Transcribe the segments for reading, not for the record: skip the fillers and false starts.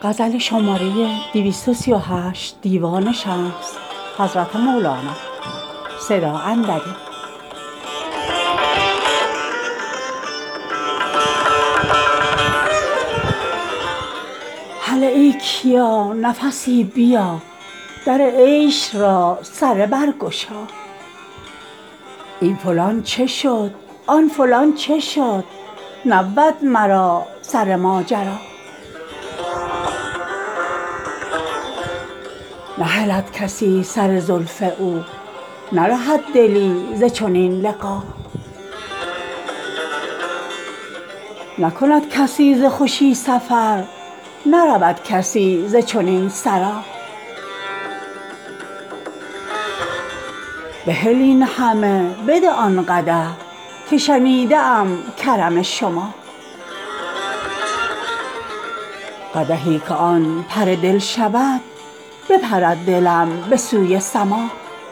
غزل شماره 238 دیوان شمس حضرت مولانا صدا اندری. هله ای کیا نفسی بیا، در عیش را سره برگشا. این فلان چه شد آن فلان چه شد، نبود مرا سر ماجرا. نهلد کسی سر زلف او، نرهد دلی ز چنین لقا. نکند کسی ز خوشی سفر، نرود کسی ز چنین سرا. بهل این همه بده آن قدح، که شنیده ام کرم شما. قدحی که آن پر دل شود، بپرد دلم به سوی سما.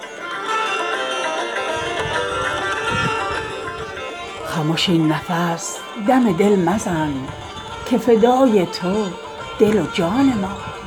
خمش این نفس دم دل مزن، که فدای تو دل و جان ما.